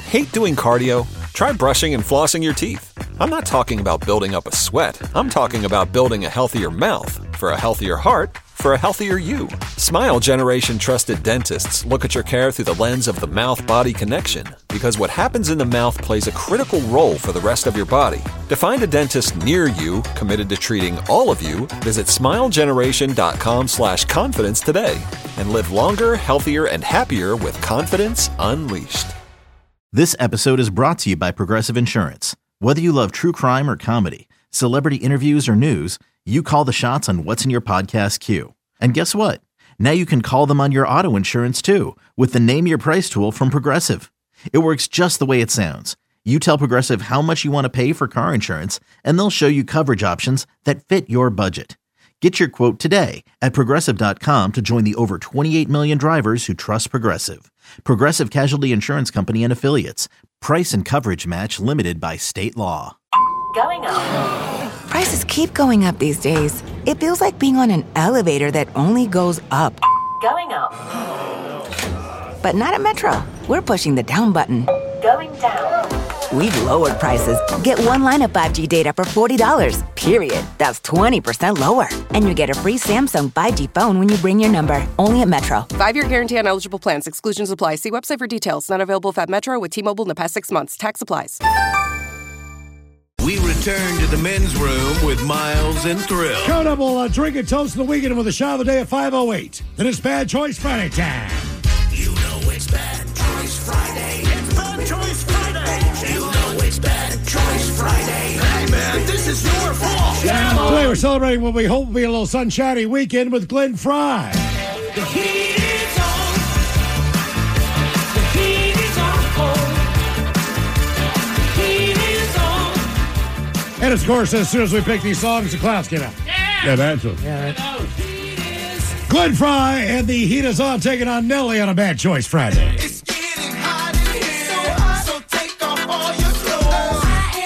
Hate doing cardio? Try brushing and flossing your teeth. I'm not talking about building up a sweat. I'm talking about building a healthier mouth for a healthier heart for a healthier you. Smile Generation trusted dentists look at your care through the lens of the mouth-body connection, because what happens in the mouth plays a critical role for the rest of your body. To find a dentist near you committed to treating all of you, visit smilegeneration.com/confidence today and live longer, healthier, and happier with confidence unleashed. This episode is brought to you by Progressive Insurance. Whether you love true crime or comedy, celebrity interviews or news, you call the shots on what's in your podcast queue. And guess what? Now you can call them on your auto insurance too with the Name Your Price tool from Progressive. It works just the way it sounds. You tell Progressive how much you want to pay for car insurance, and they'll show you coverage options that fit your budget. Get your quote today at Progressive.com to join the over 28 million drivers who trust Progressive. Progressive Casualty Insurance Company and Affiliates. Price and coverage match limited by state law. Going up. Prices keep going up these days. It feels like being on an elevator that only goes up. Going up. But not at Metro. We're pushing the down button. Going down. We've lowered prices. Get one line of 5G data for $40, period. That's 20% lower. And you get a free Samsung 5G phone when you bring your number. Only at Metro. 5-year guarantee on eligible plans. Exclusions apply. See website for details. Not available at Metro with T-Mobile in the past 6 months. Tax applies. We return to the men's room with Miles and Thrill. Coming up, we'll drink and toast in the weekend with a shot of the day at 5:08. Then it's Bad Choice Friday time. You know it's Bad Choice Friday. It's Bad Choice Friday. You know it's Bad Choice Friday. Hey, man, this is your fault. Today we're celebrating what we hope will be a little sunshiny weekend with Glenn Fry. The heat is on. The heat is on. The heat is on. And of course, as soon as we pick these songs, the clouds get out. Yeah, that's it. Yeah, right. Glenn Fry and the Heat is on, taking on Nelly on a Bad Choice Friday. It's getting hot in here, so take off all your clothes.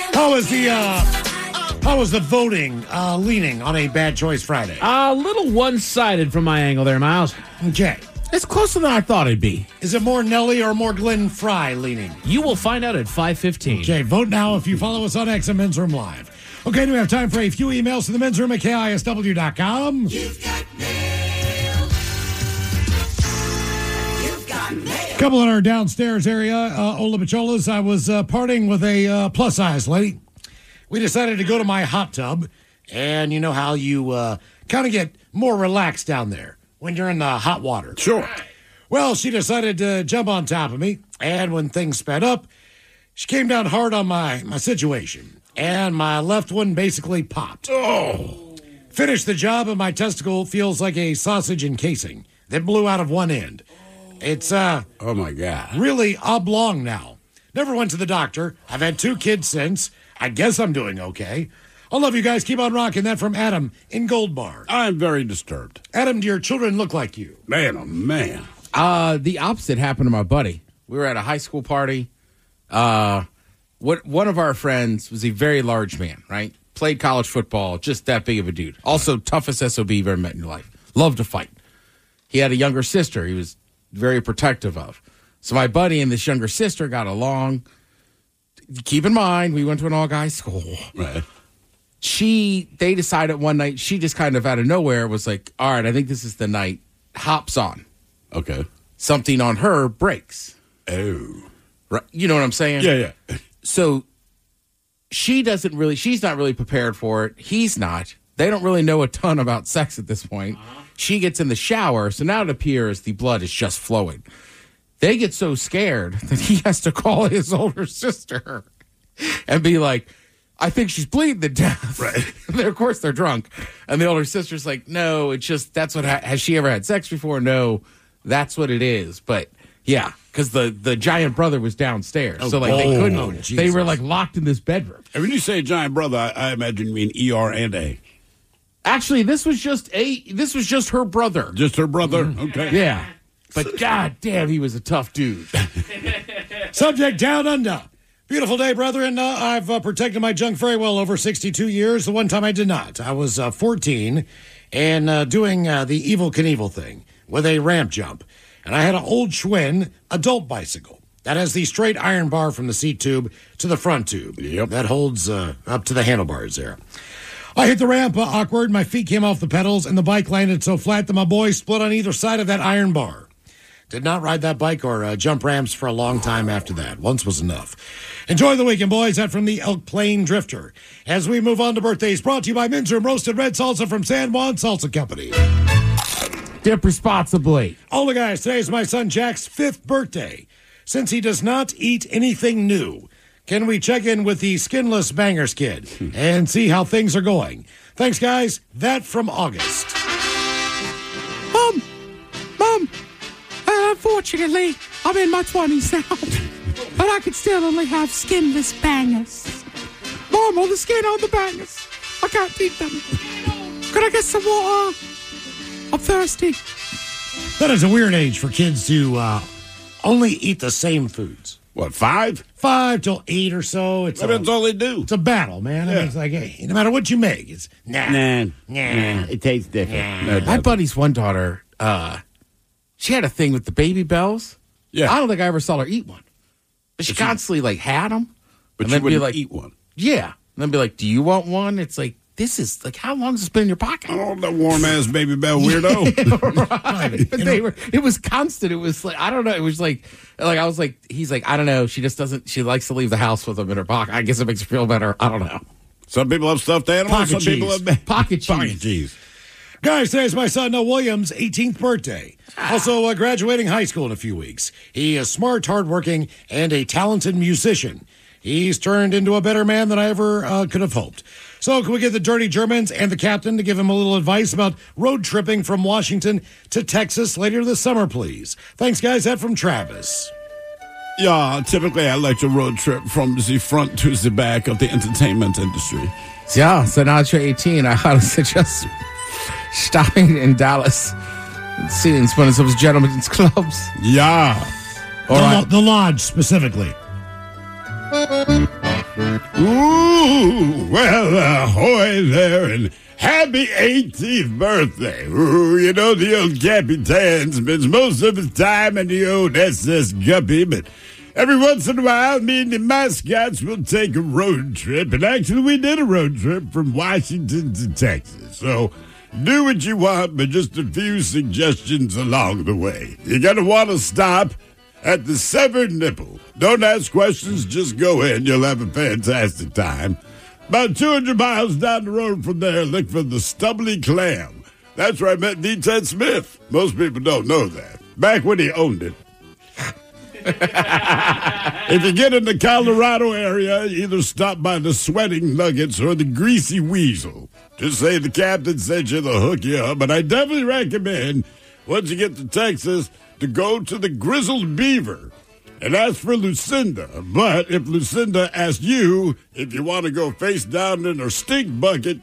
How was the voting leaning on a Bad Choice Friday? A little one-sided from my angle there, Miles. Okay. It's closer than I thought it'd be. Is it more Nelly or more Glenn Fry leaning? You will find out at 5:15. Okay, vote now if you follow us on X and Men's Room Live. Okay, do we have time for a few emails to the men's room at KISW.com? You've got mail. You've got mail. Couple in our downstairs area, Ola Pacholas. I was partying with a plus-size lady. We decided to go to my hot tub, and you know how you kind of get more relaxed down there when you're in the hot water. Sure. Well, she decided to jump on top of me, and when things sped up, she came down hard on my situation, and my left one basically popped. Oh. Finished the job, and my testicle feels like a sausage encasing that blew out of one end. It's Oh, my God. really oblong now. Never went to the doctor. I've had 2 kids since. I guess I'm doing okay. I love you guys. Keep on rocking. That from Adam in Gold Bar. I'm very disturbed. Adam, do your children look like you? Man, oh, man. The opposite happened to my buddy. We were at a high school party. One of our friends was a very large man, right? Played college football, just that big of a dude. Also, toughest SOB you've ever met in your life. Loved to fight. He had a younger sister he was very protective of. So my buddy and this younger sister got along. Keep in mind, we went to an all-guys school. Right. They decided one night, she just kind of out of nowhere was like, all right, I think this is the night. Hops on. Okay. Something on her breaks. Oh. Right. You know what I'm saying? Yeah. So she's not really prepared for it. He's not. They don't really know a ton about sex at this point. She gets in the shower, so now it appears the blood is just flowing. They get so scared that he has to call his older sister and be like, I think she's bleeding to death. Right. Of course, they're drunk. And the older sister's like, no, it's just, that's what, has she ever had sex before? No, that's what it is. But yeah, because the giant brother was downstairs. So like they couldn't, they were like locked in this bedroom. And when you say giant brother, I imagine you mean ER and A. Actually, this was just her brother. Just her brother? Okay. Yeah. But god damn, he was a tough dude. Subject down under. Beautiful day, brethren. I've protected my junk very well over 62 years. The one time I did not. I was 14 and doing the Evel Knievel thing with a ramp jump. And I had an old Schwinn adult bicycle. That has the straight iron bar from the seat tube to the front tube. Yep. That holds up to the handlebars there. I hit the ramp awkward. My feet came off the pedals, and the bike landed so flat that my boys split on either side of that iron bar. Did not ride that bike or jump ramps for a long time after that. Once was enough. Enjoy the weekend, boys. That from the Elk Plain Drifter. As we move on to birthdays, brought to you by Men's Room Roasted Red Salsa from San Juan Salsa Company. Dip responsibly. All the guys, today is my son Jack's 5th birthday. Since he does not eat anything new, can we check in with the skinless Bangers kid and see how things are going? Thanks, guys. That from August. Mom, unfortunately, I'm in my 20s now, but I can still only have skinless bangers. Mom, all the skin on the bangers. I can't eat them. Could I get some water? I'm thirsty. That is a weird age for kids to only eat the same foods. What, 5? 5 till 8 or so. That's all they do. It's a battle, man. I mean, it's like, hey, no matter what you make, it's nah. It tastes different. Nah. My buddy's one daughter, she had a thing with the Baby Bells. Yeah. I don't think I ever saw her eat one. But she constantly, like, had them. But and you then wouldn't be like, eat one. yeah. And then be like, do you want one? It's like, this is, like, how long has this been in your pocket? Oh, that warm-ass Baby Bell weirdo. Right. But it was constant. It was like, I don't know. It was like I was like, he's like, I don't know. She just doesn't, she likes to leave the house with them in her pocket. I guess it makes her feel better. I don't know. Some people have stuffed animals. Pocket Some people cheese. have Pocket cheese. Pocket cheese. Guys, today's my son Noah Williams' 18th birthday. Also graduating high school in a few weeks. He is smart, hardworking, and a talented musician. He's turned into a better man than I ever could have hoped. So can we get the Dirty Germans and the captain to give him a little advice about road tripping from Washington to Texas later this summer, please? Thanks, guys. That from Travis. Yeah, typically I like to road trip from the front to the back of the entertainment industry. Yeah, so now that you're 18, I highly suggest stopping in Dallas and seeing one of those gentlemen's clubs. Yeah. The Lodge, specifically. Ooh, well, ahoy there, and happy 18th birthday. Ooh, you know, the old Capitan spends most of his time in the old SS Guppy, but every once in a while, me and the mascots will take a road trip, and actually we did a road trip from Washington to Texas, so do what you want, but just a few suggestions along the way. You're going to want to stop at the Severed Nipple. Don't ask questions, just go in. You'll have a fantastic time. About 200 miles down the road from there, look for the Stubbly Clam. That's where I met D. Ted Smith. Most people don't know that. Back when he owned it. If you get in the Colorado area, either stop by the Sweating Nuggets or the Greasy Weasel. Just say the captain sent you to hook you up, but I definitely recommend, once you get to Texas, to go to the Grizzled Beaver and ask for Lucinda. But if Lucinda asks you if you want to go face down in her stink bucket,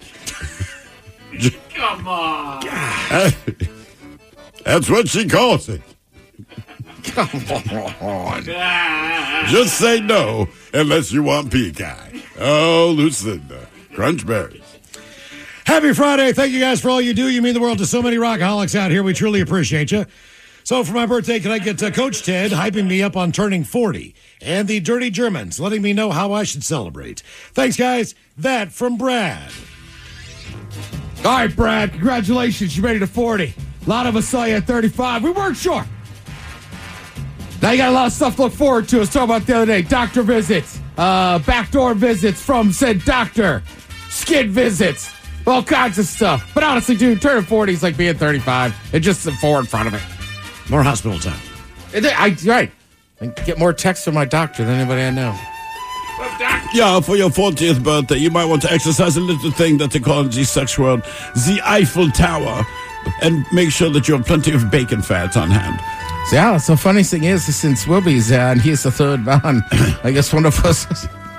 Come on. that's what she calls it. Come on. Just say no unless you want peacock. Oh, Lucinda. Crunch berries. Happy Friday. Thank you guys for all you do. You mean the world to so many rockaholics out here. We truly appreciate you. So for my birthday, can I get Coach Ted hyping me up on turning 40 and the Dirty Germans letting me know how I should celebrate? Thanks, guys. That from Brad. All right, Brad, congratulations. You made it to 40. A lot of us saw you at 35. We weren't sure. Now you got a lot of stuff to look forward to. I was talking about the other day. Doctor visits, backdoor visits from said doctor, skid visits, all kinds of stuff. But honestly, dude, turning 40 is like being 35. It's just a 4 in front of it. More hospital time. Right. I get more texts from my doctor than anybody I know. Yeah, for your 40th birthday, you might want to exercise a little thing that they call in the sex world the Eiffel Tower, and make sure that you have plenty of bacon fat on hand. So, yeah, so funny thing is, since Wilby's there and he's the third man, I guess one of us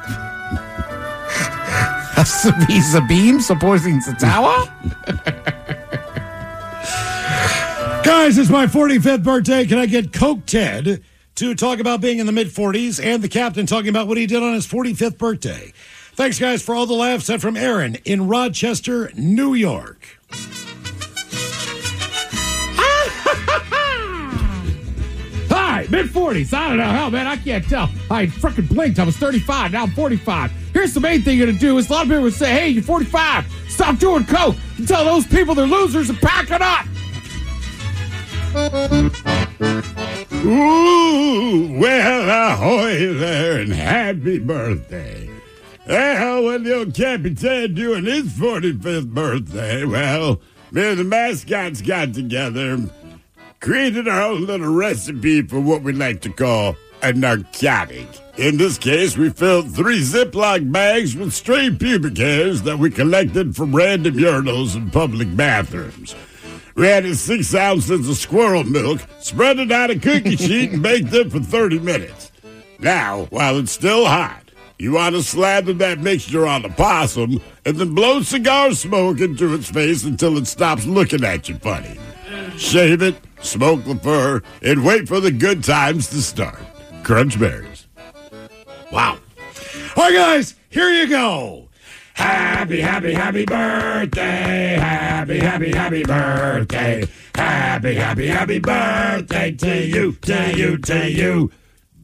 has to be the beam supporting the tower. Guys, it's my 45th birthday. Can I get Coke Ted to talk about being in the mid-40s and the captain talking about what he did on his 45th birthday? Thanks, guys, for all the laughs. That from Aaron in Rochester, New York. Hi, Mid-40s. I don't know. Hell, man, I can't tell. I freaking blinked. I was 35. Now I'm 45. Here's the main thing you're going to do is a lot of people would say, hey, you're 45. Stop doing coke. You tell those people they're losers and pack it up. Ooh, well, ahoy there and happy birthday. Well, when the old Capitan doing his 45th birthday, well, me and the mascots got together and created our own little recipe for what we like to call a narcotic. In this case, we filled 3 Ziploc bags with stray pubic hairs that we collected from random urinals in public bathrooms. We added 6 ounces of squirrel milk, spread it out a cookie sheet, and baked it for 30 minutes. Now, while it's still hot, you want to slather that mixture on the possum and then blow cigar smoke into its face until it stops looking at you funny. Shave it, smoke the fur, and wait for the good times to start. Crunch berries. Wow. All right, guys, here you go. Happy, happy, happy birthday. Happy, happy, happy birthday. Happy, happy, happy birthday to you, to you, to you.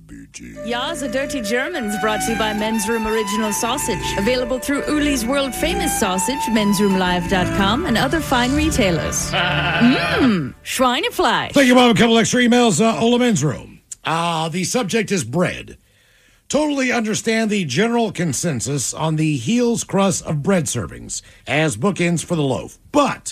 Ya's a Dirty Germans brought to you by Men's Room Original Sausage. Available through Uli's world famous sausage, mensroomlive.com, and other fine retailers. Schweinefleisch. Thank you, Bob. A couple extra emails. Ola Men's Room. The subject is bread. Totally understand the general consensus on the heels crust of bread servings as bookends for the loaf. But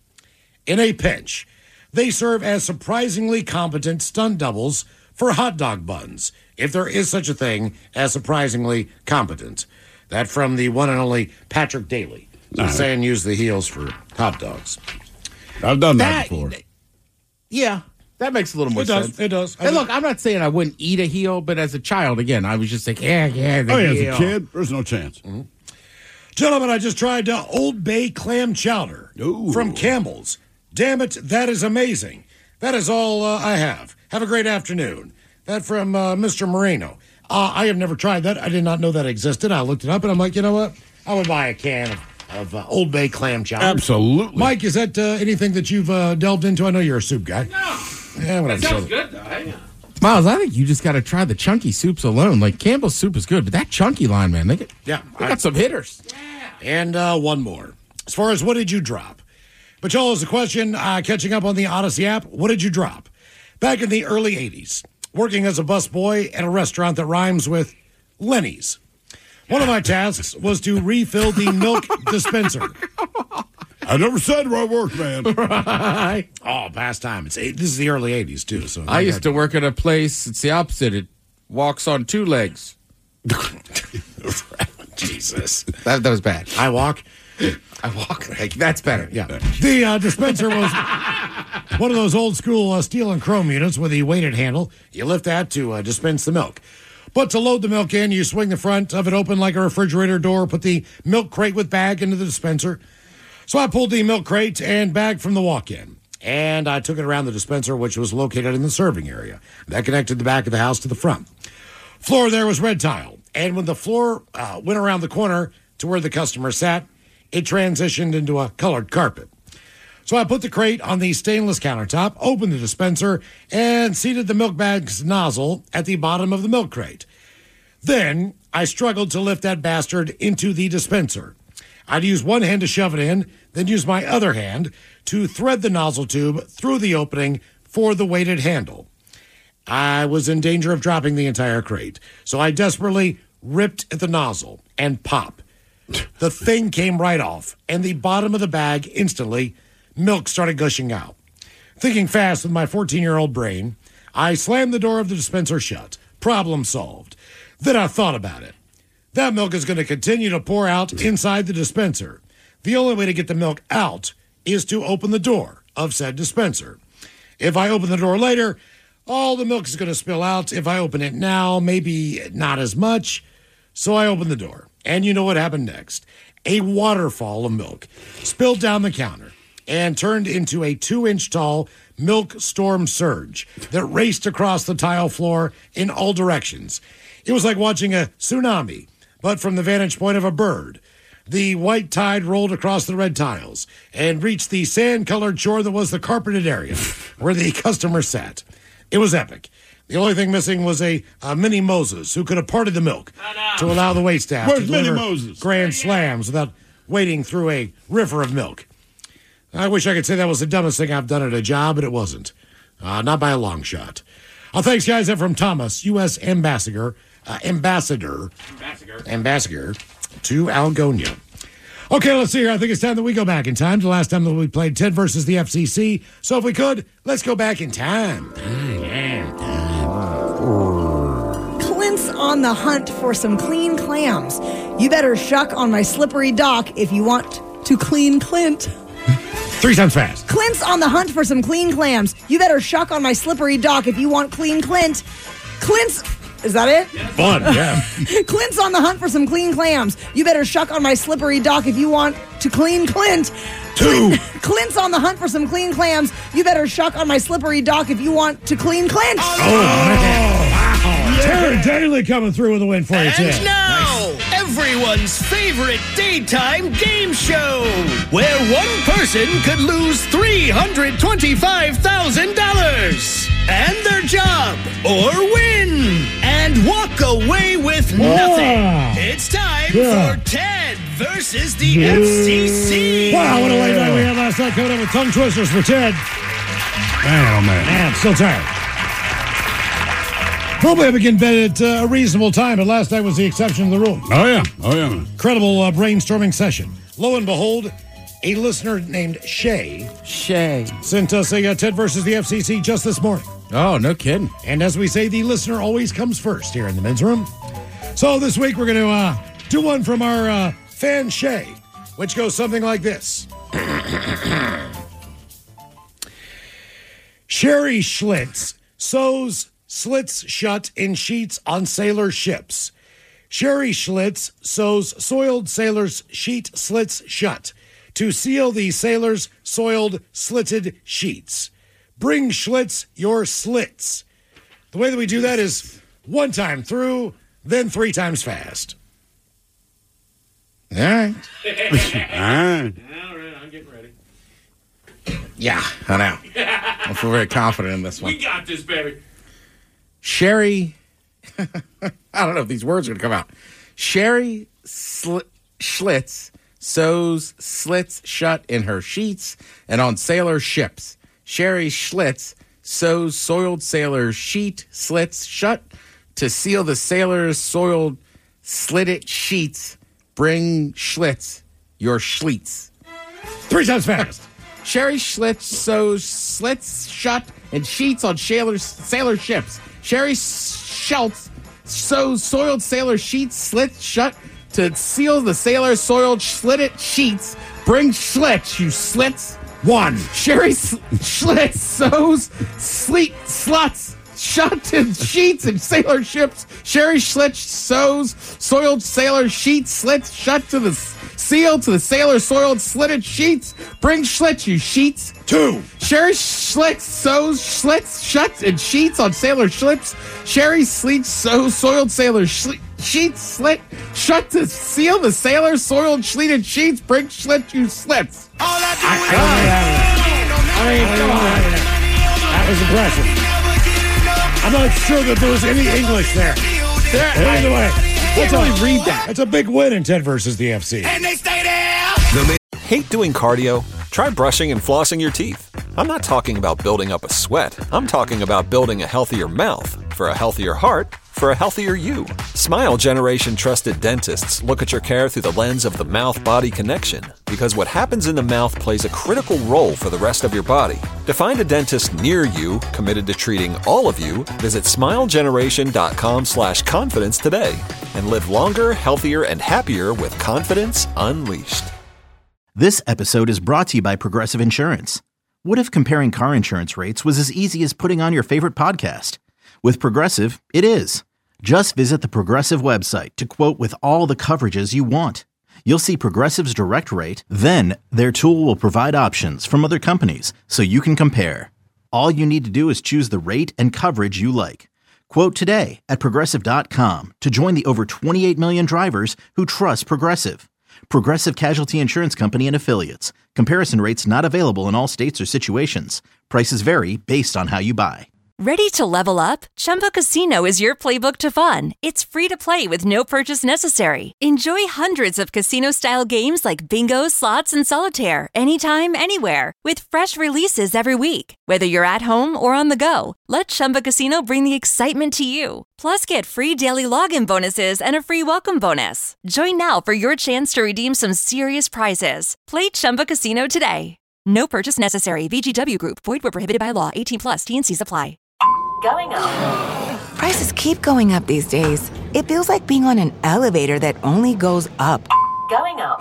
in a pinch, they serve as surprisingly competent stunt doubles for hot dog buns, if there is such a thing as surprisingly competent. That from the one and only Patrick Daly. Saying use the heels for hot dogs. I've done that before. Yeah, that makes a little more sense. It does. And look, I'm not saying I wouldn't eat a heel, but as a child, again, I was just like, the heel. As a kid, there's no chance. Mm-hmm. Gentlemen, I just tried Old Bay clam chowder from Campbell's. Damn it, that is amazing. That is all I have. Have a great afternoon. That from Mr. Moreno. I have never tried that. I did not know that existed. I looked it up, and I'm like, you know what? I would buy a can of Old Bay clam chowder. Absolutely. Mike, is that anything that you've delved into? I know you're a soup guy. No. Yeah, that sounds good, though. Hey? Miles, I think you just got to try the chunky soups alone. Like, Campbell's soup is good, but that chunky line, man, they got some hitters. Yeah. And one more. As far as what did you drop? Pacholo's a question, catching up on the Odyssey app. What did you drop? Back in the early 80s, working as a busboy at a restaurant that rhymes with Lenny's. One of my tasks was to refill the milk dispenser. I never said where I worked, man. Right. Oh, past time. This is the early 80s, too. So I used to work at a place, it's the opposite. It walks on 2 legs. Jesus. That was bad. I walk. Like, that's better. Yeah. The dispenser was one of those old school steel and chrome units with a weighted handle. You lift that to dispense the milk. But to load the milk in, you swing the front of it open like a refrigerator door, put the milk crate with bag into the dispenser. So I pulled the milk crate and bag from the walk-in, and I took it around the dispenser, which was located in the serving area. That connected the back of the house to the front. Floor there was red tile, and when the floor went around the corner to where the customer sat, it transitioned into a colored carpet. So I put the crate on the stainless countertop, opened the dispenser, and seated the milk bag's nozzle at the bottom of the milk crate. Then I struggled to lift that bastard into the dispenser. I'd use one hand to shove it in, then use my other hand to thread the nozzle tube through the opening for the weighted handle. I was in danger of dropping the entire crate, so I desperately ripped at the nozzle and pop. The thing came right off, and the bottom of the bag instantly, milk started gushing out. Thinking fast with my 14-year-old brain, I slammed the door of the dispenser shut. Problem solved. Then I thought about it. That milk is going to continue to pour out inside the dispenser. The only way to get the milk out is to open the door of said dispenser. If I open the door later, all the milk is going to spill out. If I open it now, maybe not as much. So I opened the door. And you know what happened next? A waterfall of milk spilled down the counter and turned into a 2-inch tall milk storm surge that raced across the tile floor in all directions. It was like watching a tsunami, but from the vantage point of a bird. The white tide rolled across the red tiles and reached the sand-colored shore that was the carpeted area where the customer sat. It was epic. The only thing missing was a mini Moses who could have parted the milk to allow the waitstaff to Where's Mini deliver Moses? grand slams without wading through a river of milk. I wish I could say that was the dumbest thing I've done at a job, but it wasn't. Not by a long shot. Thanks, guys. That from Thomas, U.S. Ambassador to Algonia. Okay, let's see here. I think it's time that we go back in time to the last time that we played Ted versus the FCC. So if we could, let's go back in time. Clint's on the hunt for some clean clams. You better shuck on my slippery dock if you want to clean Clint. 3 times fast. Clint's on the hunt for some clean clams. You better shuck on my slippery dock if you want clean Clint. Is that it? Fun, yeah. Clint's on the hunt for some clean clams. You better shuck on my slippery dock if you want to clean Clint. 2. Clint's on the hunt for some clean clams. You better shuck on my slippery dock if you want to clean Clint. Oh, man. Wow. Terry Daly coming through with a win for you, Ted. And now, everyone's favorite daytime game show, where one person could lose $325,000 and their job, or win and walk away with nothing. It's time for Ted versus the FCC. Wow, what a late night we had last night. Coming up with tongue twisters for Ted. Man, oh, man. Man, I'm still tired. Probably have again bed at a reasonable time, but last night was the exception to the rule. Oh, yeah. Incredible brainstorming session. Lo and behold, a listener named Shay sent us a Ted versus the FCC just this morning. Oh, no kidding. And as we say, the listener always comes first here in the men's room. So this week we're going to do one from our fan Shay, which goes something like this. Sherry Schlitz sews slits shut in sheets on sailor ships. Sherry Schlitz sews soiled sailors' sheet slits shut to seal the sailors' soiled slitted sheets. Bring Schlitz your slits. The way that we do that is 1 time through, then 3 times fast. All right. All right. All right, I'm getting ready. Yeah, I know. I feel very confident in this one. We got this, baby. Sherry, I don't know if these words are going to come out. Sherry Schlitz sews slits shut in her sheets and on sailor ships. Sherry Schlitz sews soiled sailor sheet slits shut to seal the sailor's soiled slitted sheets. Bring Schlitz your schleets. 3 times fast. Sherry Schlitz sews slits shut and sheets on sailor ships. Sherry Schultz sews soiled sailor sheets slits shut to seal the sailor's soiled slitted sheets. Bring Schlitz, you slits. 1. Sherry Schlitz sews sluts shut in sheets and sailor ships. Sherry Schlitz sews soiled sailor sheets slits shut to the seal to the sailor soiled slitted sheets. Bring Schlitz, you sheets. 2. Sherry Schlitz sews slits shut and sheets on sailor ships. Sherry Schlitz sews soiled sailor sheets slit shut to seal the sailor soiled slitted sheets. Bring Schlitz, you slits. All I do is Come on. That was impressive. I'm not sure that there was any English there. Either way, Can't really read that. that's a big win in Ted versus the FC. and they stay there. Hate doing cardio? Try brushing and flossing your teeth. I'm not talking about building up a sweat. I'm talking about building a healthier mouth. For a healthier heart, for a healthier you. Smile Generation trusted dentists look at your care through the lens of the mouth-body connection, because what happens in the mouth plays a critical role for the rest of your body. To find a dentist near you committed to treating all of you, visit smilegeneration.com/confidence today and live longer, healthier, and happier with confidence unleashed. This episode is brought to you by Progressive Insurance. What if comparing car insurance rates was as easy as putting on your favorite podcast? With Progressive, it is. Just visit the Progressive website to quote with all the coverages you want. You'll see Progressive's direct rate, then their tool will provide options from other companies so you can compare. All you need to do is choose the rate and coverage you like. Quote today at Progressive.com to join the over 28 million drivers who trust Progressive. Progressive Casualty Insurance Company and Affiliates. Comparison rates not available in all states or situations. Prices vary based on how you buy. Ready to level up? Chumba Casino is your playbook to fun. It's free to play with no purchase necessary. Enjoy hundreds of casino-style games like bingo, slots, and solitaire anytime, anywhere. With fresh releases every week. Whether you're at home or on the go, let Chumba Casino bring the excitement to you. Plus, get free daily login bonuses and a free welcome bonus. Join now for your chance to redeem some serious prizes. Play Chumba Casino today. No purchase necessary. VGW Group. Void where prohibited by law. 18 plus. T&Cs apply. Going up. Prices keep going up these days. It feels like being on an elevator that only goes up. Going up.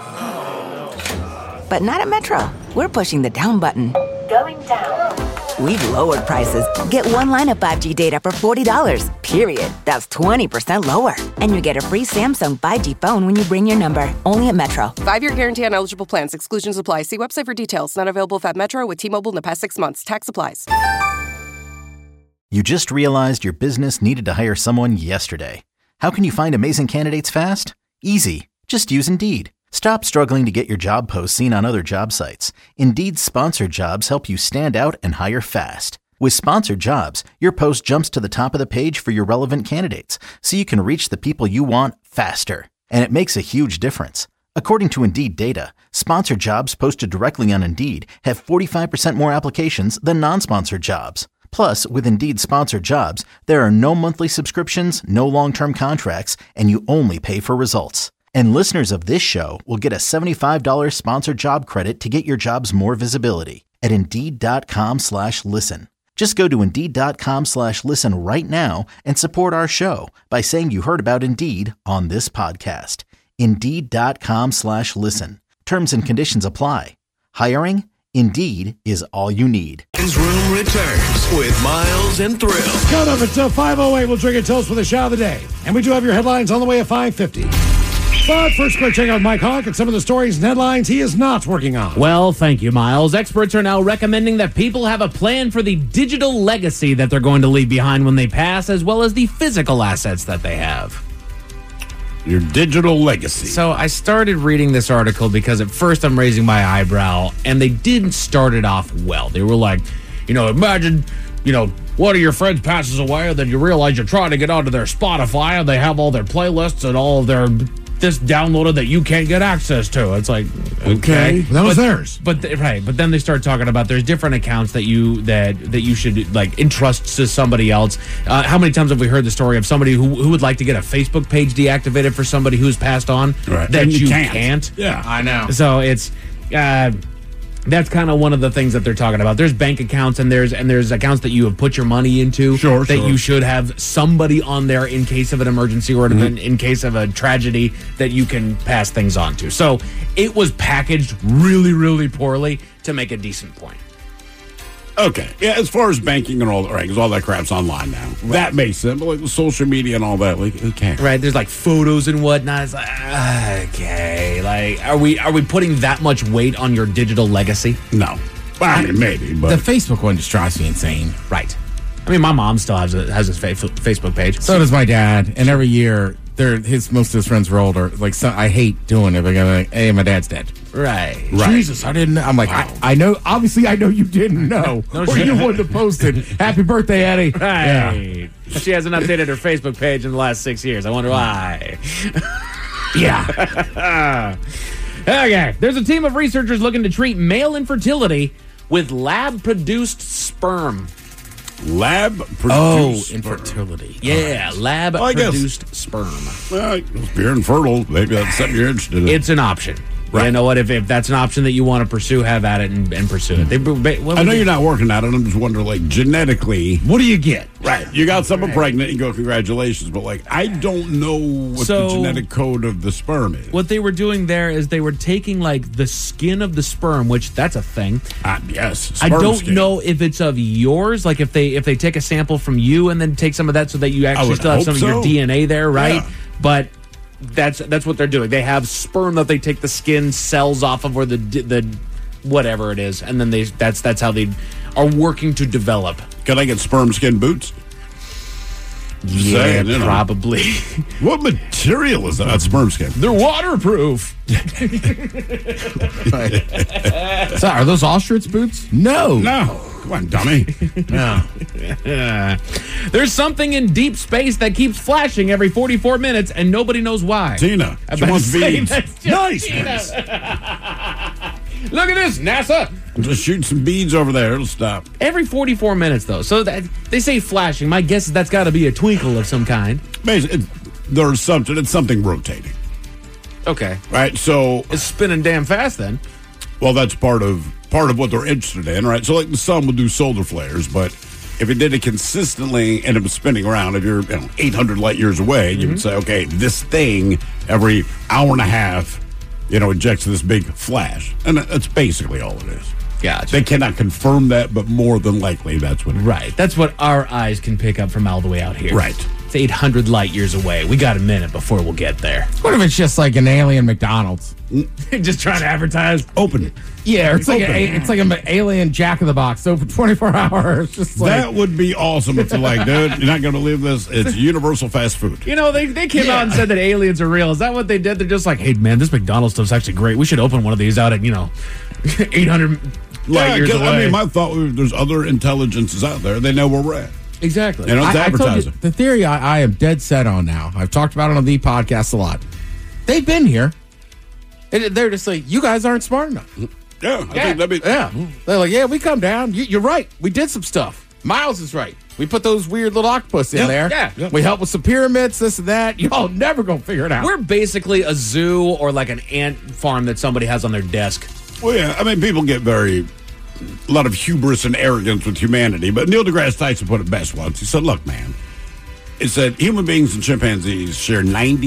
But not at Metro. We're pushing the down button. Going down. We've lowered prices. Get one line of 5G data for $40, period. That's 20% lower. And you get a free Samsung 5G phone when you bring your number. Only at Metro. 5-year guarantee on eligible plans. Exclusions apply. See website for details. Not available at Metro with T-Mobile in the past 6 months. Tax applies. You just realized your business needed to hire someone yesterday. How can you find amazing candidates fast? Easy. Just use Indeed. Stop struggling to get your job posts seen on other job sites. Indeed's sponsored jobs help you stand out and hire fast. With sponsored jobs, your post jumps to the top of the page for your relevant candidates, so you can reach the people you want faster. And it makes a huge difference. According to Indeed data, sponsored jobs posted directly on Indeed have 45% more applications than non-sponsored jobs. Plus, with Indeed sponsored jobs, there are no monthly subscriptions, no long-term contracts, and you only pay for results. And listeners of this show will get a $75 sponsored job credit to get your jobs more visibility at Indeed.com/listen. Just go to Indeed.com/listen right now and support our show by saying you heard about Indeed on this podcast. Indeed.com/listen. Terms and conditions apply. Hiring? Indeed is all you need. Men's Room returns with Miles and Thrill. Coming up at 5:08, we'll drink a toast for the shot of the day. And we do have your headlines on the way at 5:50. But first, quick check out Mike Hawk and some of the stories and headlines he is not working on. Well, thank you, Miles. Experts are now recommending that people have a plan for the digital legacy that they're going to leave behind when they pass, as well as the physical assets that they have. Your digital legacy. So I started reading this article because at first I'm raising my eyebrow, and they didn't start it off well. They were like, imagine, one of your friends passes away, and then you realize you're trying to get onto their Spotify, and they have all their playlists and all of their this downloaded that you can't get access to. It's like, okay. That was theirs. But then they start talking about there's different accounts that you should like entrust to somebody else. How many times have we heard the story of somebody who would like to get a Facebook page deactivated for somebody who's passed on that and you can't? Yeah, I know. So it's that's kind of one of the things that they're talking about. There's bank accounts and there's accounts that you have put your money into that you should have somebody on there in case of an emergency or in case of a tragedy that you can pass things on to. So it was packaged really, really poorly to make a decent point. Okay. Yeah, as far as banking and all that, right, because all that crap's online now. Right. That makes sense, but like the social media and all that, like, okay. Right, there's like photos and whatnot. It's like, okay, like, are we putting that much weight on your digital legacy? No. I mean, maybe, but. The Facebook one just drives me insane. Right. I mean, my mom still has his Facebook page. So does my dad, and every year, most of his friends are older. Like, so I hate doing it. Like, I'm like, hey, my dad's dead. Right. Jesus, I didn't know. I'm like, wow. I know. Obviously, I know you didn't know. Or you wouldn't have posted. Happy birthday, Eddie. Right. Yeah. She hasn't updated her Facebook page in the last 6 years. I wonder why. Yeah. Okay. There's a team of researchers looking to treat male infertility with lab-produced sperm. Lab-produced infertility. Yeah, lab-produced sperm. Well, if you're infertile, maybe that's something you're interested in. It's an option. Right. You know what? If that's an option that you want to pursue, have at it and pursue it. I know you're not working at it. I'm just wondering, like, genetically, what do you get? Right. You got someone pregnant, you go, congratulations. But, like, I don't know what the genetic code of the sperm is. What they were doing there is they were taking, like, the skin of the sperm, which that's a thing. Yes. I don't know if it's of yours, like if they take a sample from you and then take some of that so that you actually still have some of your DNA there, right? Yeah. But that's what they're doing. They have sperm that they take the skin cells off of, or the whatever it is, and then that's how they are working to develop. Can I get sperm skin boots? Yeah, probably. What material is that? That's sperm skin. They're waterproof. So are those Auschwitz boots? No. Come on, dummy. No. There's something in deep space that keeps flashing every 44 minutes, and nobody knows why. Tina. She wants beads. Nice. Look at this, NASA. Just shoot some beads over there. It'll stop. Every 44 minutes, though. So that they say flashing. My guess is that's got to be a twinkle of some kind. Basically, there's something. It's something rotating. Okay. Right. So it's spinning damn fast then. Well, that's part of what they're interested in, right? So, like the sun would do solar flares, but if it did it consistently and it was spinning around, if you're 800 light years away, you would say, okay, this thing every hour and a half, ejects this big flash, and that's basically all it is. Gotcha. They cannot confirm that, but more than likely, that's what it is. Right. That's what our eyes can pick up from all the way out here. Right. It's 800 light years away. We got a minute before we'll get there. What if it's just like an alien McDonald's? Just trying to advertise. Open it. Yeah, it's like an alien Jack in the Box. Open 24 hours. Just like, that would be awesome if they're like, dude, you're not going to believe this. It's universal fast food. They came out and said that aliens are real. Is that what they did? They're just like, hey, man, this McDonald's stuff's actually great. We should open one of these out at, 800 light years away. I mean, my thought was there's other intelligences out there. They know where we're at. Exactly. It's I told you, advertising. the theory I am dead set on now. I've talked about it on the podcast a lot. They've been here. They're just like, you guys aren't smart enough. Yeah, I think that'd be. Yeah. They're like, yeah, we come down. You're right. We did some stuff. Miles is right. We put those weird little octopus in there. Yeah. We helped with some pyramids, this and that. Y'all never gonna figure it out. We're basically a zoo or like an ant farm that somebody has on their desk. Well, yeah, I mean, people get a lot of hubris and arrogance with humanity, but Neil deGrasse Tyson put it best once. He said, look, man, it said human beings and chimpanzees share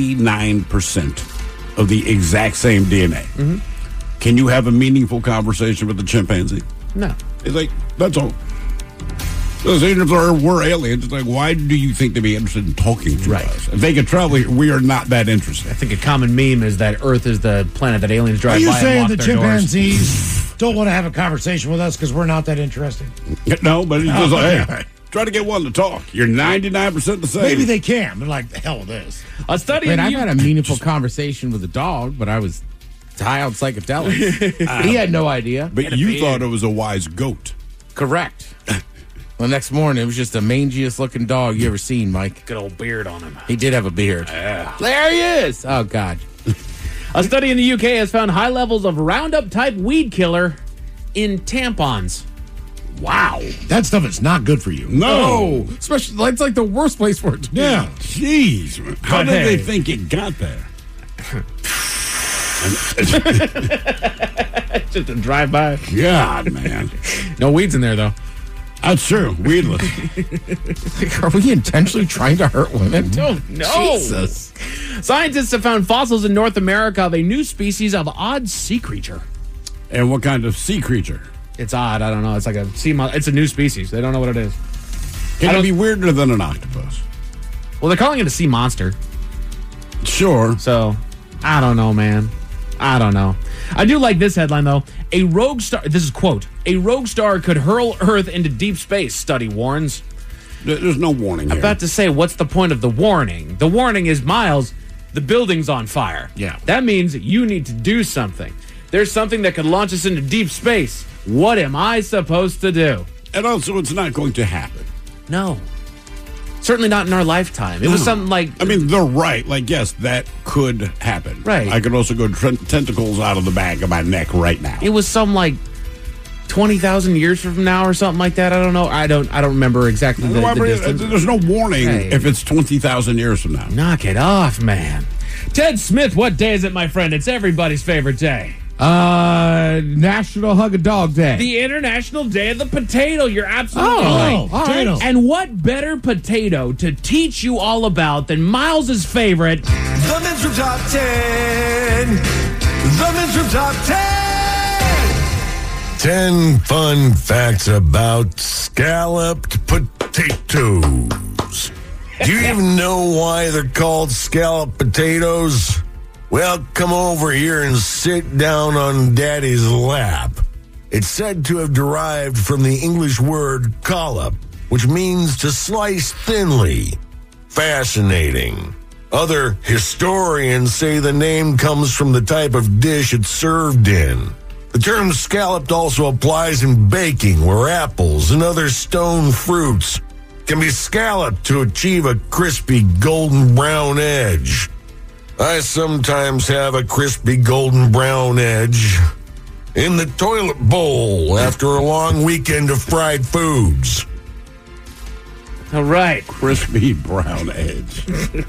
99% of the exact same DNA. Mm-hmm. Can you have a meaningful conversation with a chimpanzee? No. It's like, that's all. So even if there were aliens, it's like, why do you think they'd be interested in talking to us? If they could travel here, we are not that interested. I think a common meme is that Earth is the planet that aliens drive by and lock their doors. Are you saying the chimpanzees don't want to have a conversation with us because we're not that interesting? No, but it's just like, hey, try to get one to talk. You're 99% the same. Maybe they can. They're like, the hell with this. A study. I've had a meaningful conversation with a dog, but I was high on psychedelics. He had no idea. But you thought it was a wise goat. Correct. The next morning, it was just the mangiest looking dog you ever seen, Mike. Good old beard on him. He did have a beard. Yeah. There he is. Oh, God. A study in the UK has found high levels of Roundup-type weed killer in tampons. Wow. That stuff is not good for you. No. Especially, it's like the worst place for it to be. Yeah. Jeez. How did they think it got there? Just a drive-by. God, man. No weeds in there, though. That's true. Weedless. Are we intentionally trying to hurt women? Don't know. Jesus. Scientists have found fossils in North America of a new species of odd sea creature. And what kind of sea creature? It's odd. I don't know. It's like a sea monster. It's a new species. They don't know what it is. Can it be weirder than an octopus? Well, they're calling it a sea monster. Sure. So, I don't know, man. I don't know. I do like this headline, though. A rogue star, this is quote, a rogue star could hurl Earth into deep space, study warns. There's no warning here. I'm about to say, what's the point of the warning? The warning is, Miles, the building's on fire. Yeah. That means you need to do something. There's something that could launch us into deep space. What am I supposed to do? And also, it's not going to happen. No. Certainly not in our lifetime. It was something like... I mean, they're right. Like, yes, that could happen. Right. I could also go tentacles out of the back of my neck right now. It was some, like, 20,000 years from now or something like that. I don't know. I don't remember exactly the distance. There's no warning if it's 20,000 years from now. Knock it off, man. Ted Smith, what day is it, my friend? It's everybody's favorite day. National Hug a Dog Day. The International Day of the Potato. You're absolutely right. Potato. And what better potato to teach you all about than Miles's favorite? The Men's Room Top 10. The Men's Room Top 10. 10 fun facts about scalloped potatoes. Do you even know why they're called scalloped potatoes? Well, come over here and sit down on Daddy's lap. It's said to have derived from the English word collop, which means to slice thinly. Fascinating. Other historians say the name comes from the type of dish it's served in. The term scalloped also applies in baking, where apples and other stone fruits can be scalloped to achieve a crispy golden brown edge. I sometimes have a crispy golden brown edge in the toilet bowl after a long weekend of fried foods. All right. Crispy brown edge.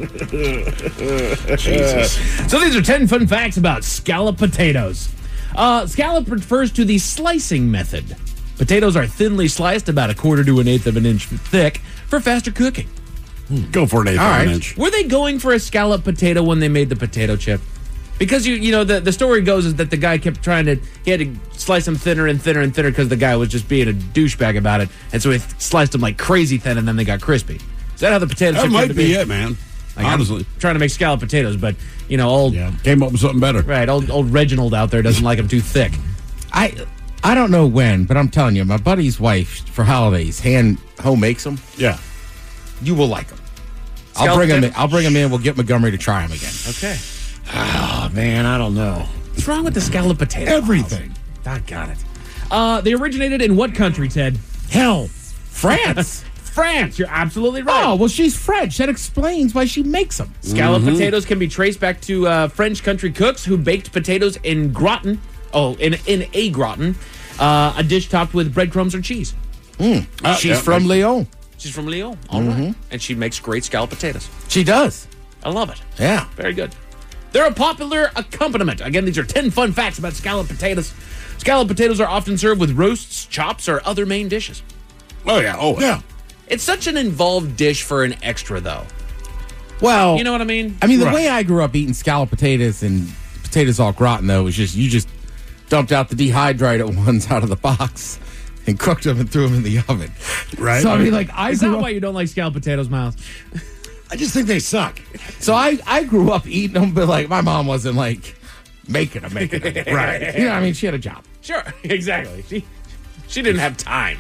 Jesus. So these are 10 fun facts about scallop potatoes. Scallop refers to the slicing method. Potatoes are thinly sliced, about 1/4 to 1/8 of an inch thick, for faster cooking. Go for an 1/8 of an inch. Were they going for a scallop potato when they made the potato chip? Because you know the story goes is that the guy kept he had to slice them thinner and thinner and thinner because the guy was just being a douchebag about it, and so he sliced them like crazy thin, and then they got crispy. Is that how the potato chip That might came to be it, man. Like, honestly, I'm trying to make scallop potatoes, but old came up with something better. Right, old Reginald out there doesn't like them too thick. I don't know when, but I'm telling you, my buddy's wife for holidays home makes them. Yeah, you will like them. I'll bring them in. We'll get Montgomery to try them again. Okay. Oh, man, I don't know. What's wrong with the scallop potato? Everything. I got it. They originated in what country, Ted? Hell. France. France. You're absolutely right. Oh, well, she's French. That explains why she makes them. Scallop potatoes can be traced back to French country cooks who baked potatoes in gratin. Oh, in a gratin, a dish topped with breadcrumbs or cheese. She's from Lyon. She's from Lyon. All right. And she makes great scallop potatoes. She does. I love it. Yeah. Very good. They're a popular accompaniment. Again, these are 10 fun facts about scallop potatoes. Scallop potatoes are often served with roasts, chops, or other main dishes. Oh, yeah. Oh, yeah. It's such an involved dish for an extra, though. Well, you know what I mean? I mean, the way I grew up eating scallop potatoes and potatoes au gratin, though, was you just dumped out the dehydrated ones out of the box and cooked them and threw them in the oven. Right. So, I mean, Is that why you don't like scallop potatoes, Miles? I just think they suck. So I grew up eating them, but my mom wasn't making them. Right. You know what I mean? She had a job. Sure, exactly. She didn't have time.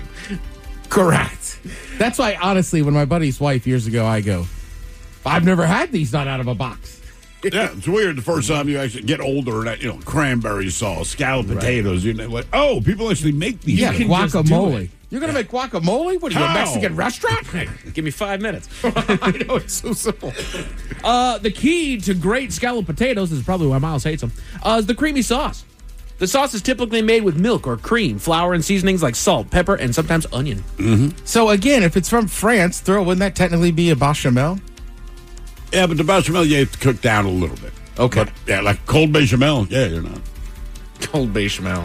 Correct. That's why, honestly, when my buddy's wife years ago, I go, I've never had these not out of a box. Yeah, it's weird the first time you actually get older and cranberry sauce, scalloped potatoes, oh, people actually make these. Yeah, things. guacamole. You're going to make guacamole? What are you, a Mexican restaurant? Give me 5 minutes. I know, it's so simple. The key to great scalloped potatoes, this is probably why Miles hates them, is the creamy sauce. The sauce is typically made with milk or cream, flour, and seasonings like salt, pepper, and sometimes onion. Mm-hmm. So, again, if it's from France, wouldn't that technically be a bechamel? Yeah, but the bechamel you have to cook down a little bit. Okay. But, yeah, like cold bechamel. Yeah, you're not. Cold bechamel.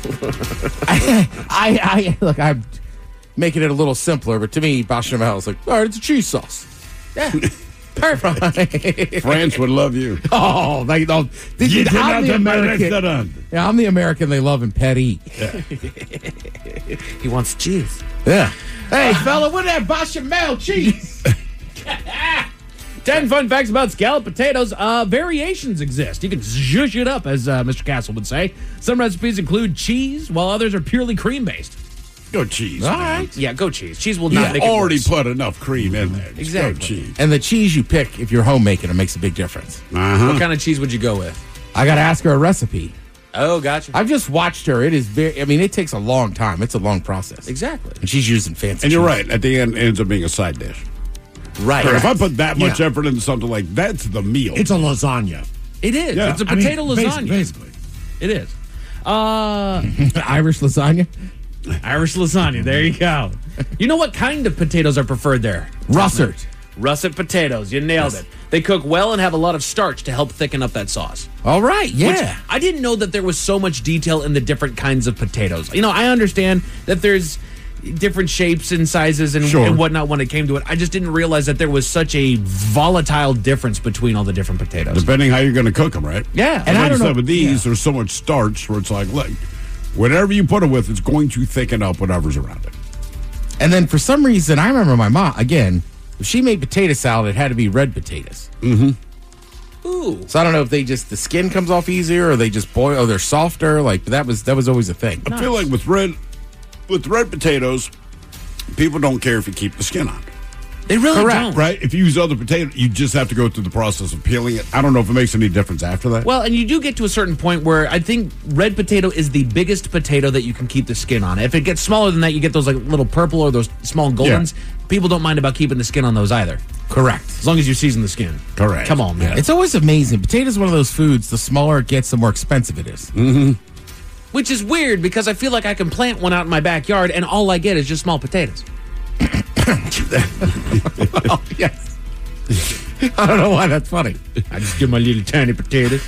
Look, I'm making it a little simpler, but to me, bechamel is all right, it's a cheese sauce. Yeah. Perfect. France would love you. Oh, I'm the American. Yeah, I'm the American they love in Paris. Yeah. He wants cheese. Yeah. Hey, fella, what that bechamel cheese? 10 fun facts about scalloped potatoes. Variations exist. You can zhuzh it up, as Mr. Castle would say. Some recipes include cheese, while others are purely cream-based. Go cheese. All right. Yeah, go cheese. Cheese will not make it already worse. put enough cream in there. Just Exactly. Go cheese. And the cheese you pick, if you're home making it, makes a big difference. Uh-huh. What kind of cheese would you go with? I got to ask her a recipe. Oh, gotcha. I've just watched her. It is it takes a long time. It's a long process. Exactly. And she's using fancy And you're cheese. right. At the end, it ends up being a side dish. Right. If I put that much effort into something like that's the meal. It's a lasagna. It is. Yeah. It's a potato lasagna. Basically. It is. Irish lasagna? Irish lasagna. There you go. You know what kind of potatoes are preferred there? Russet. Russet potatoes. You nailed it. They cook well and have a lot of starch to help thicken up that sauce. All right, yeah. Which I didn't know that there was so much detail in the different kinds of potatoes. I understand that there's different shapes and sizes and whatnot when it came to it. I just didn't realize that there was such a volatile difference between all the different potatoes. Depending how you're going to cook them, right? Yeah. And I like don't I said, know- with these, there's so much starch where it's like, look, whatever you put it with, it's going to thicken up whatever's around it. And then for some reason, I remember my mom, again, if she made potato salad, it had to be red potatoes. Mm-hmm. Ooh. So I don't know if the skin comes off easier or they just boil or they're softer. That was always a thing. I feel like with red potatoes, people don't care if you keep the skin on. They really Correct, don't. right? If you use other potato, you just have to go through the process of peeling it. I don't know if it makes any difference after that. Well, and you do get to a certain point where I think red potato is the biggest potato that you can keep the skin on. If it gets smaller than that, you get those like little purple or those small goldens. Yeah. People don't mind about keeping the skin on those either. Correct. As long as you season the skin. Correct. Come on, man. Yeah. It's always amazing. Potato is one of those foods, the smaller it gets, the more expensive it is. Mm-hmm. Which is weird because I feel like I can plant one out in my backyard and all I get is just small potatoes. Oh, yes. I don't know why that's funny. I just get my little tiny potatoes.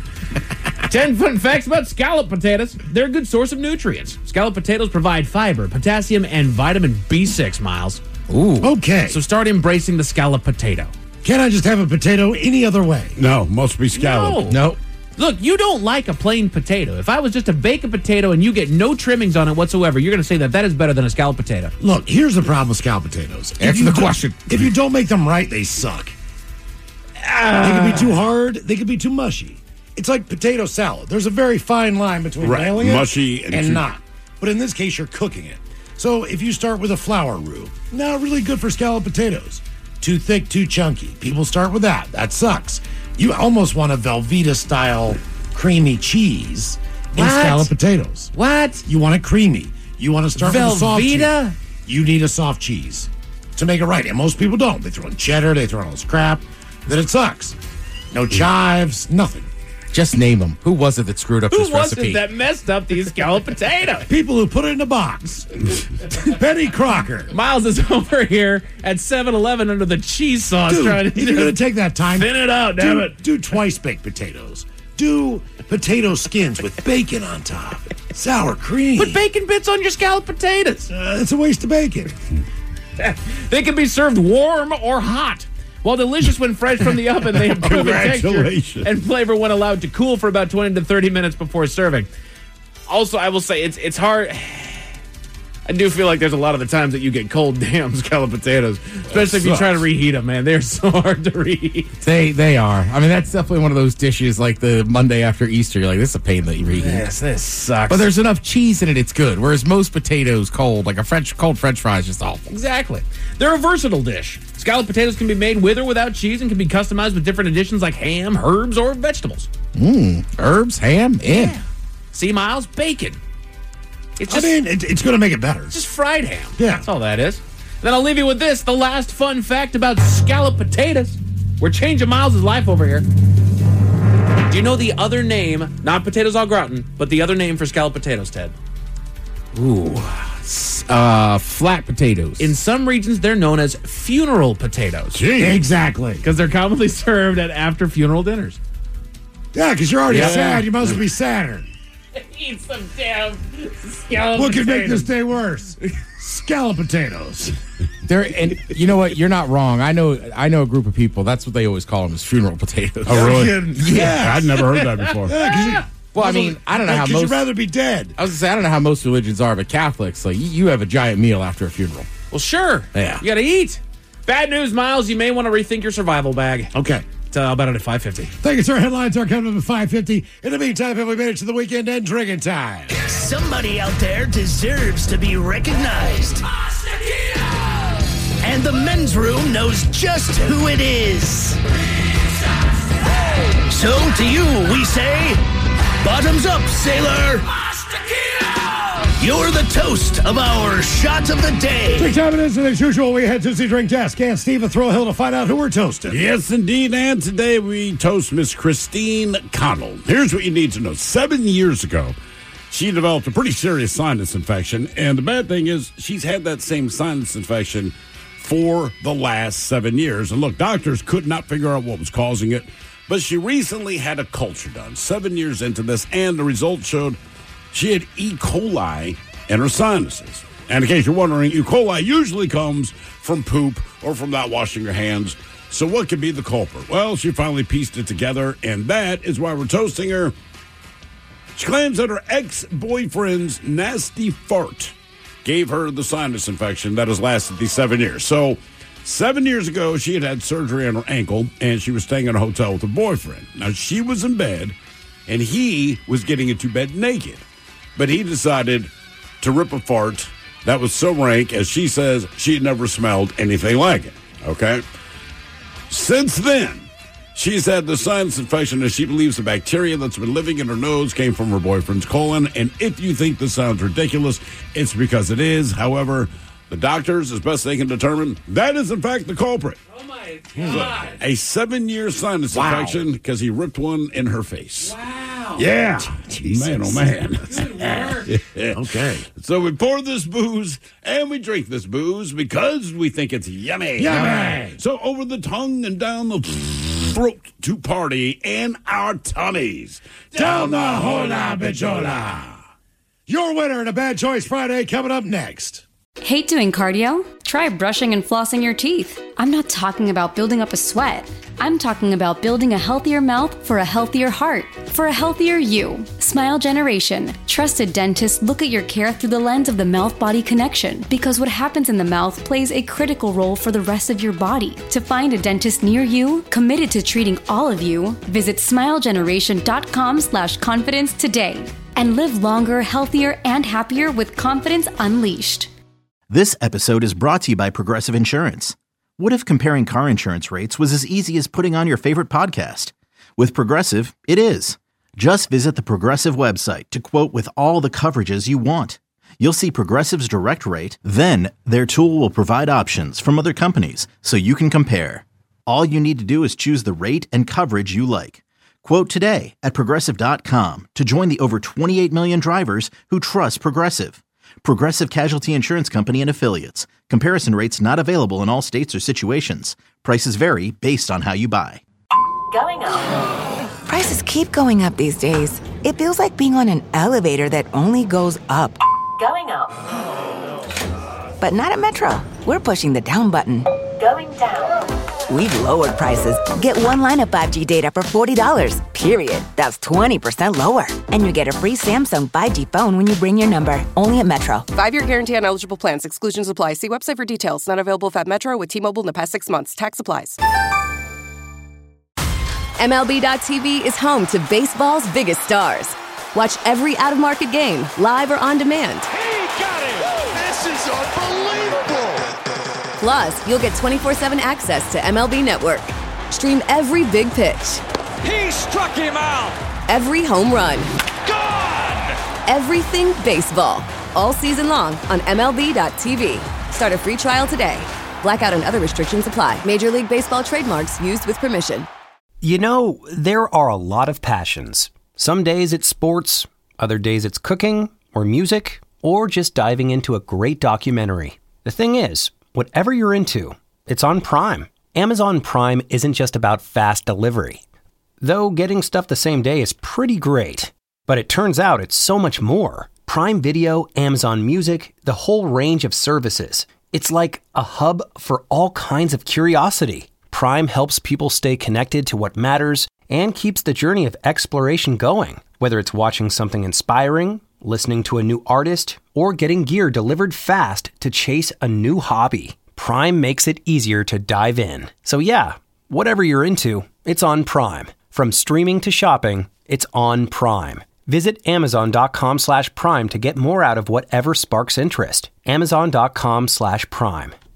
10 fun facts about scallop potatoes. They're a good source of nutrients. Scallop potatoes provide fiber, potassium, and vitamin B6, Miles. Ooh. Okay. So start embracing the scallop potato. Can't I just have a potato any other way? No, must be scallop. No. Look, you don't like a plain potato. If I was just to bake a potato and you get no trimmings on it whatsoever, you're going to say that is better than a scallop potato. Look, here's the problem with scallop potatoes. Answer the question. If you don't make them right, they suck. They can be too hard. They can be too mushy. It's like potato salad. There's a very fine line between nailing it mushy and not. But in this case, you're cooking it. So if you start with a flour roux, not really good for scallop potatoes. Too thick, too chunky. People start with that. That sucks. You almost want a Velveeta-style creamy cheese in scallop potatoes. What? You want it creamy. You want to start with a soft cheese. Velveeta? You need a soft cheese to make it right. And most people don't. They throw in cheddar. They throw in all this crap. Then it sucks. No chives, nothing. Just name them. Who was it that screwed up this recipe? Who was it that messed up these scallop potatoes? People who put it in a box. Betty Crocker. Miles is over here at 7-Eleven under the cheese sauce Dude, trying if to you're going to take that time, thin it out, damn it. Do twice-baked potatoes. Do potato skins with bacon on top. Sour cream. Put bacon bits on your scallop potatoes. It's a waste of bacon. They can be served warm or hot. While delicious when fresh from the oven, they improve in texture and flavor when allowed to cool for about 20 to 30 minutes before serving. Also, I will say it's hard. I do feel like there's a lot of the times that you get cold damn scallop potatoes, especially if you try to reheat them, man. They're so hard to reheat. They are. I mean, that's definitely one of those dishes like the Monday after Easter. You're like, this is a pain that you reheat. Yes, this sucks. But there's enough cheese in it, it's good. Whereas most potatoes cold, like cold French fries, just awful. Exactly. They're a versatile dish. Scallop potatoes can be made with or without cheese and can be customized with different additions like ham, herbs, or vegetables. Herbs, ham, in. Yeah. See, Miles? Bacon. It's going to make it better. It's just fried ham. Yeah. That's all that is. Then I'll leave you with this, the last fun fact about scallop potatoes. We're changing Miles' life over here. Do you know the other name, not potatoes au gratin, but the other name for scallop potatoes, Ted? Ooh. Flat potatoes. In some regions, they're known as funeral potatoes. Gee. Exactly. Because they're commonly served at after funeral dinners. Yeah, because you're already sad. You must be sadder. Eat some damn scallop What potatoes. could make this day worse? Scallop potatoes. And you know what? You're not wrong. I know a group of people. That's what they always call them, is funeral potatoes. Oh, really? Yeah. I'd never heard that before. Well, I mean, I don't know how most. You'd rather be dead. I was gonna say I don't know how most religions are, but Catholics, like you have a giant meal after a funeral. Well, sure. Yeah. You got to eat. Bad news, Miles. You may want to rethink your survival bag. Okay. How about it at 5:50? Thank you, sir. Headlines are coming up at 5:50. In the meantime, have we made it to the weekend and drinking time? Somebody out there deserves to be recognized. And the men's room knows just who it is. So to you, we say, bottoms up, sailor. You're the toast of our shot of the day. Drink time it is, and as usual, we head to the drink desk. And Steve at Thrill Hill to find out who we're toasting. Yes, indeed. And today we toast Miss Christine Connell. Here's what you need to know. 7 years ago, she developed a pretty serious sinus infection. And the bad thing is she's had that same sinus infection for the last 7 years. And look, doctors could not figure out what was causing it. But she recently had a culture done 7 years into this, and the results showed she had E. coli in her sinuses. And in case you're wondering, E. coli usually comes from poop or from not washing your hands. So what could be the culprit? Well, she finally pieced it together, and that is why we're toasting her. She claims that her ex-boyfriend's nasty fart gave her the sinus infection that has lasted these 7 years. So 7 years ago, she had had surgery on her ankle, and she was staying in a hotel with her boyfriend. Now, she was in bed, and he was getting into bed naked. But he decided to rip a fart that was so rank, as she says, she had never smelled anything like it. Okay? Since then, she's had the sinus infection, and she believes the bacteria that's been living in her nose came from her boyfriend's colon. And if you think this sounds ridiculous, it's because it is. However, the doctors, as best they can determine, that is in fact the culprit. Oh my God. A 7-year sinus infection because he ripped one in her face. Wow. Yeah. Jesus. Man, oh man. Good work. Okay. So we pour this booze and we drink this booze because we think it's yummy. Yummy. So over the tongue and down the throat to party and our tummies. Down the hola bichola. Your winner in a Bad Choice Friday coming up next. Hate doing cardio? Try brushing and flossing your teeth. I'm not talking about building up a sweat. I'm talking about building a healthier mouth for a healthier heart, for a healthier you. Smile Generation. Trusted dentists look at your care through the lens of the mouth-body connection, because what happens in the mouth plays a critical role for the rest of your body. To find a dentist near you, committed to treating all of you, visit smilegeneration.com/confidence today. And live longer, healthier, and happier with confidence unleashed. This episode is brought to you by Progressive Insurance. What if comparing car insurance rates was as easy as putting on your favorite podcast? With Progressive, it is. Just visit the Progressive website to quote with all the coverages you want. You'll see Progressive's direct rate, then their tool will provide options from other companies so you can compare. All you need to do is choose the rate and coverage you like. Quote today at Progressive.com to join the over 28 million drivers who trust Progressive. Progressive Casualty Insurance Company and Affiliates. Comparison rates not available in all states or situations. Prices vary based on how you buy. Going up. Prices keep going up these days. It feels like being on an elevator that only goes up. Going up. But not at Metro. We're pushing the down button. Going down. We've lowered prices. Get one line of 5G data for $40, period. That's 20% lower. And you get a free Samsung 5G phone when you bring your number. Only at Metro. 5-year guarantee on eligible plans. Exclusions apply. See website for details. Not available at Metro with T-Mobile in the past 6 months. Tax applies. MLB.tv is home to baseball's biggest stars. Watch every out-of-market game, live or on demand. He got it! This is unbelievable! Plus, you'll get 24/7 access to MLB Network. Stream every big pitch. He struck him out! Every home run. Gone! Everything baseball. All season long on MLB.tv. Start a free trial today. Blackout and other restrictions apply. Major League Baseball trademarks used with permission. You know, there are a lot of passions. Some days it's sports, other days it's cooking, or music, or just diving into a great documentary. The thing is, whatever you're into, it's on Prime. Amazon Prime isn't just about fast delivery. Though getting stuff the same day is pretty great. But it turns out it's so much more. Prime Video, Amazon Music, the whole range of services. It's like a hub for all kinds of curiosity. Prime helps people stay connected to what matters and keeps the journey of exploration going. Whether it's watching something inspiring, listening to a new artist, or getting gear delivered fast to chase a new hobby, Prime makes it easier to dive in. So yeah, whatever you're into, it's on Prime. From streaming to shopping, it's on Prime. Visit Amazon.com/Prime to get more out of whatever sparks interest. Amazon.com/Prime.